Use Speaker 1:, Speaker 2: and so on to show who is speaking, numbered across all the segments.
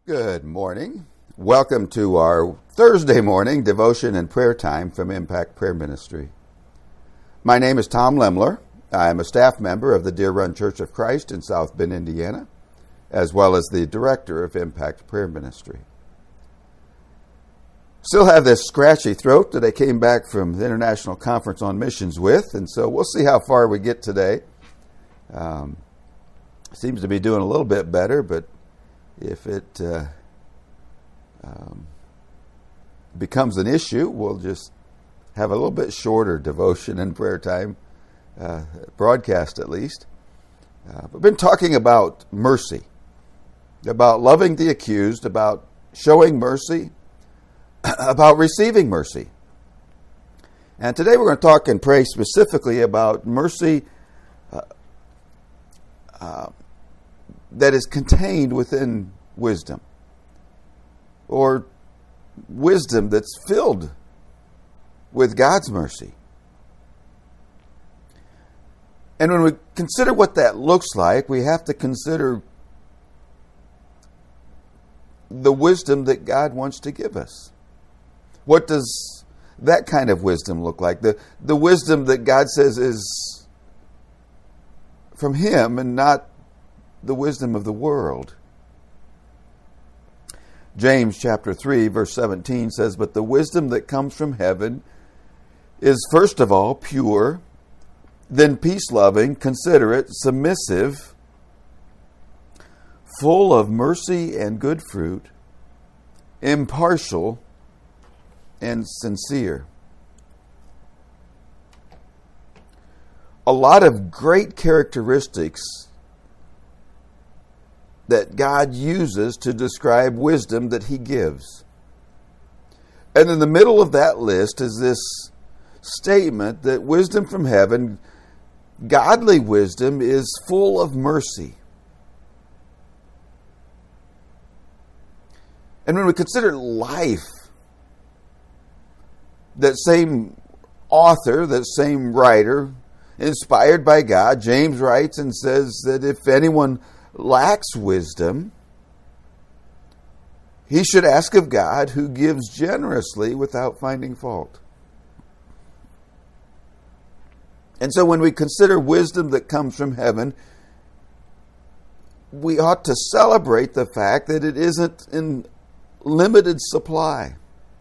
Speaker 1: Good morning. Welcome to our Thursday morning devotion and prayer time from Impact Prayer Ministry. My name is Tom Lemler. I am a staff member of the Deer Run Church of Christ in South Bend, Indiana, as well as the director of Impact Prayer Ministry. Still have this scratchy throat that I came back from the International Conference on Missions with, and so we'll see how far we get today. Seems to be doing a little bit better, but if it becomes an issue, we'll just have a little bit shorter devotion and prayer time, broadcast at least. We've been talking about mercy, about loving the accused, about showing mercy, about receiving mercy. And today we're going to talk and pray specifically about mercy that is contained within wisdom, or wisdom that's filled with God's mercy. And when we consider what that looks like, we have to consider the wisdom that God wants to give us. What does that kind of wisdom look like? The wisdom that God says is from Him and not the wisdom of the world. James chapter 3 verse 17 says, "But the wisdom that comes from heaven is first of all pure, then peace-loving, considerate, submissive, full of mercy and good fruit, impartial and sincere." A lot of great characteristics that God uses to describe wisdom that He gives. And in the middle of that list is this statement that wisdom from heaven, godly wisdom, is full of mercy. And when we consider life, that same author, that same writer, inspired by God, James writes and says that if anyone lacks wisdom, he should ask of God, who gives generously without finding fault. And so when we consider wisdom that comes from heaven, we ought to celebrate the fact that it isn't in limited supply.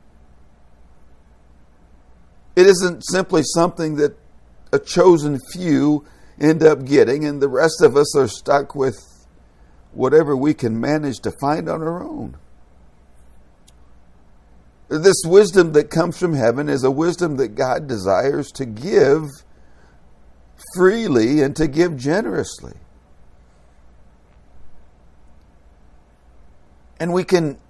Speaker 1: It isn't simply something that a chosen few end up getting and the rest of us are stuck with whatever we can manage to find on our own. This wisdom that comes from heaven is a wisdom that God desires to give freely and to give generously. And we can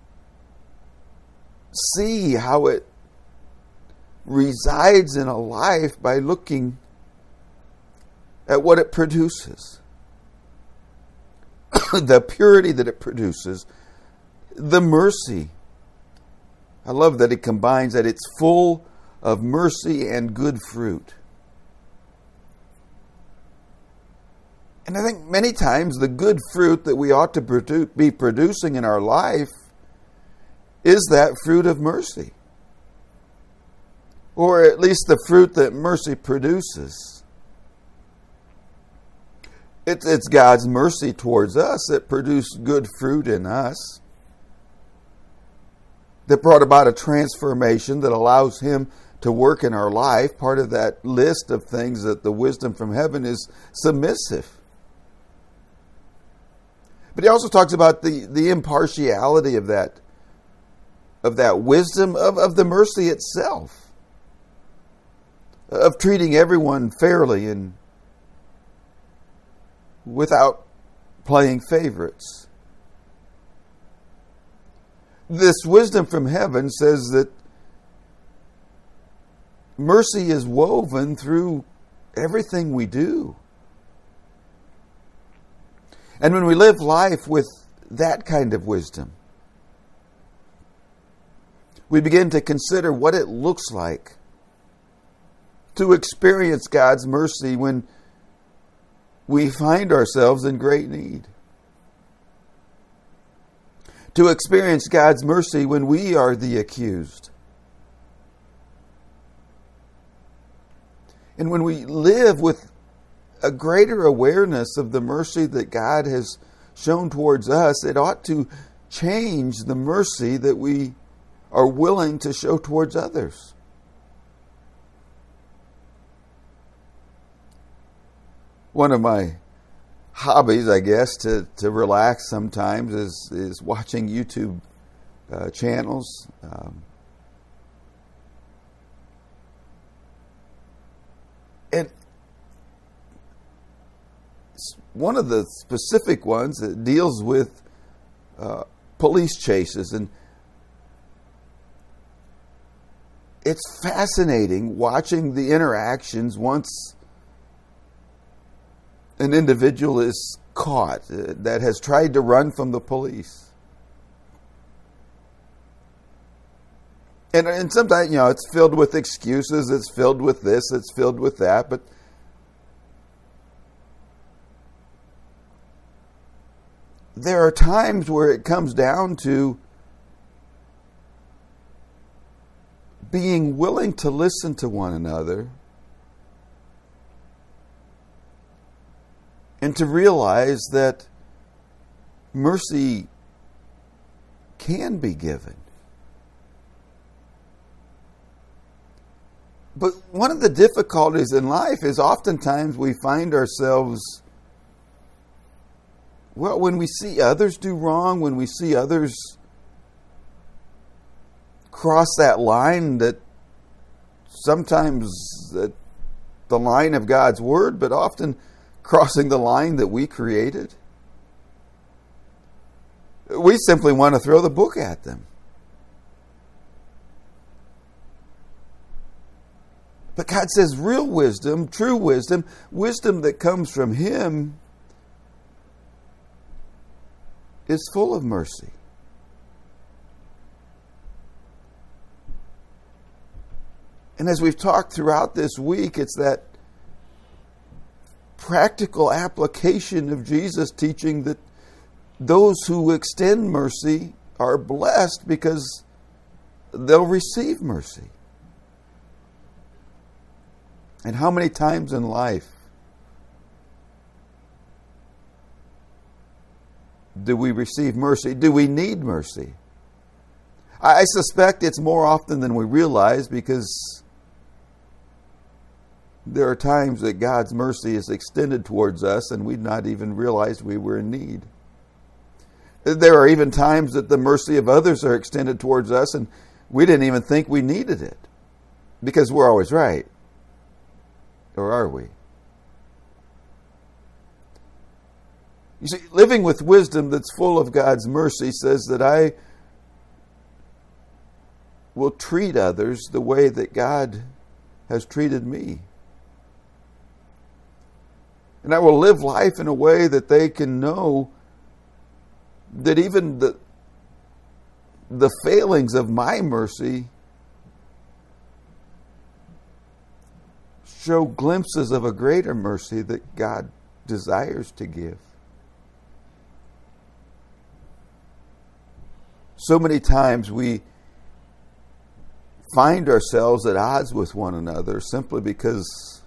Speaker 1: see how it resides in a life by looking at what it produces. The purity that it produces, the mercy. I love that it combines that it's full of mercy and good fruit. And I think many times the good fruit that we ought to be producing in our life is that fruit of mercy. Or at least the fruit that mercy produces. It's God's mercy towards us that produced good fruit in us, that brought about a transformation that allows Him to work in our life. Part of that list of things that the wisdom from heaven is submissive. But He also talks about the impartiality of that wisdom, of the mercy itself, of treating everyone fairly and without playing favorites. This wisdom from heaven says that mercy is woven through everything we do. And when we live life with that kind of wisdom, we begin to consider what it looks like to experience God's mercy when we find ourselves in great need. to experience God's mercy when we are the accused. And when we live with a greater awareness of the mercy that God has shown towards us, it ought to change the mercy that we are willing to show towards others. One of my hobbies, I guess, to relax sometimes is watching YouTube channels. And one of the specific ones that deals with police chases, and it's fascinating watching the interactions once an individual is caught that has tried to run from the police. And sometimes, it's filled with excuses, it's filled with this, it's filled with that, but there are times where it comes down to being willing to listen to one another and to realize that mercy can be given. But one of the difficulties in life is oftentimes we find ourselves, when we see others do wrong, when we see others cross that line, that sometimes the line of God's Word, but often crossing the line that we created, we simply want to throw the book at them. But God says real wisdom, true wisdom, wisdom that comes from Him, is full of mercy. And as we've talked throughout this week, it's that practical application of Jesus' teaching that those who extend mercy are blessed because they'll receive mercy. And how many times in life do we receive mercy? Do we need mercy? I suspect it's more often than we realize, because there are times that God's mercy is extended towards us and we'd not even realized we were in need. There are even times that the mercy of others are extended towards us and we didn't even think we needed it, because we're always right. Or are we? You see, living with wisdom that's full of God's mercy says that I will treat others the way that God has treated me. And I will live life in a way that they can know that even the failings of my mercy show glimpses of a greater mercy that God desires to give. So many times we find ourselves at odds with one another simply because,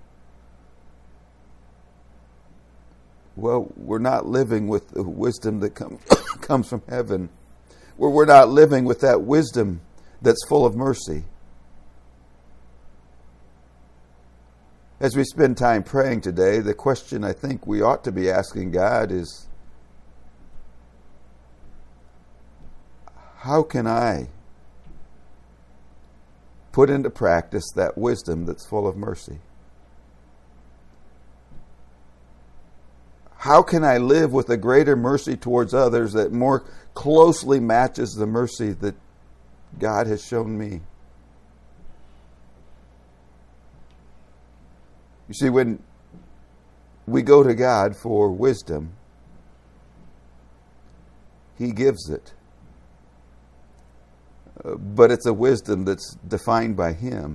Speaker 1: we're not living with the wisdom that comes from heaven. We're not living with that wisdom that's full of mercy. As we spend time praying today, the question I think we ought to be asking God is, how can I put into practice that wisdom that's full of mercy? How can I live with a greater mercy towards others that more closely matches the mercy that God has shown me? You see, when we go to God for wisdom, He gives it. But it's a wisdom that's defined by Him.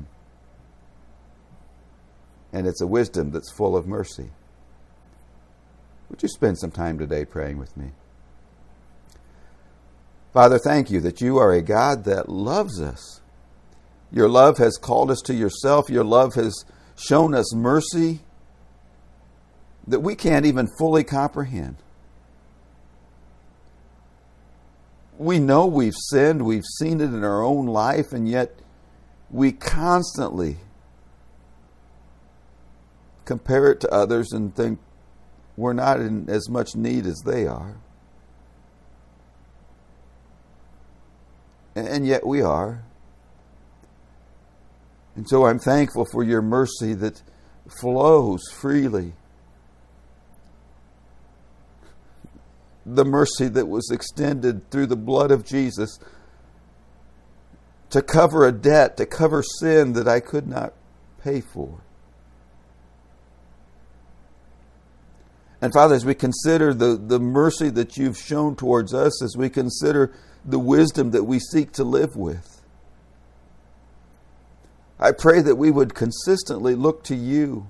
Speaker 1: And it's a wisdom that's full of mercy. Would you spend some time today praying with me? Father, thank you that you are a God that loves us. Your love has called us to yourself. Your love has shown us mercy that we can't even fully comprehend. We know we've sinned, we've seen it in our own life, and yet we constantly compare it to others and think we're not in as much need as they are. And yet we are. And so I'm thankful for your mercy that flows freely. The mercy that was extended through the blood of Jesus to cover a debt, to cover sin that I could not pay for. And Father, as we consider the mercy that you've shown towards us, as we consider the wisdom that we seek to live with, I pray that we would consistently look to you,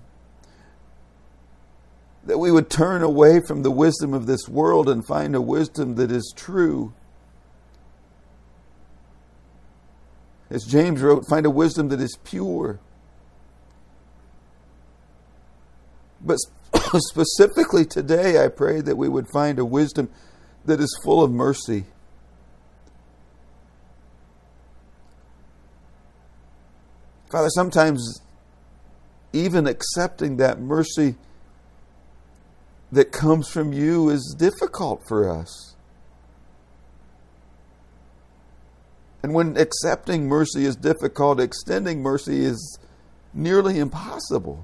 Speaker 1: that we would turn away from the wisdom of this world and find a wisdom that is true. As James wrote, find a wisdom that is pure. But specifically today, I pray that we would find a wisdom that is full of mercy. Father, sometimes even accepting that mercy that comes from you is difficult for us. And when accepting mercy is difficult, extending mercy is nearly impossible.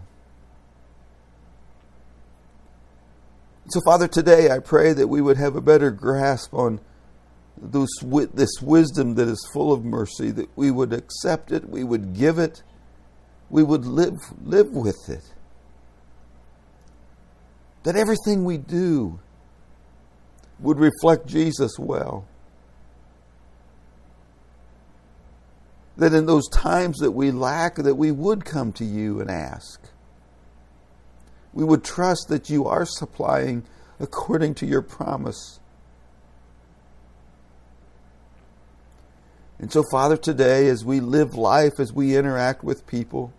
Speaker 1: So, Father, today I pray that we would have a better grasp on this wisdom that is full of mercy, that we would accept it, we would give it, we would live with it. That everything we do would reflect Jesus well. That in those times that we lack, that we would come to you and ask. We would trust that you are supplying according to your promise. And so, Father, today as we live life, as we interact with people,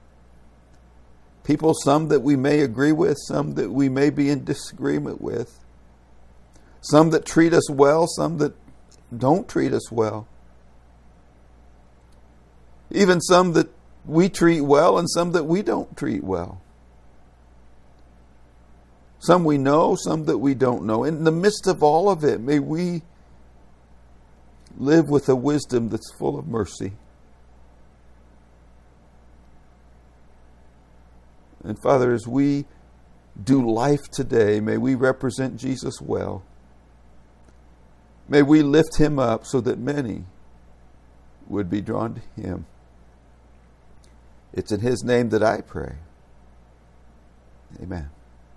Speaker 1: some that we may agree with, some that we may be in disagreement with, some that treat us well, some that don't treat us well, even some that we treat well and some that we don't treat well. Some we know, some that we don't know. In the midst of all of it, may we live with a wisdom that's full of mercy. And Father, as we do life today, may we represent Jesus well. May we lift him up so that many would be drawn to him. It's in his name that I pray. Amen.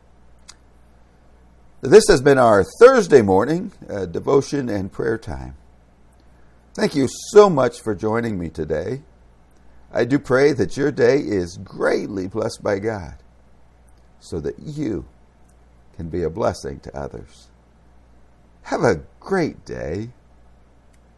Speaker 1: This has been our Thursday morning devotion and prayer time. Thank you so much for joining me today. I do pray that your day is greatly blessed by God so that you can be a blessing to others. Have a great day.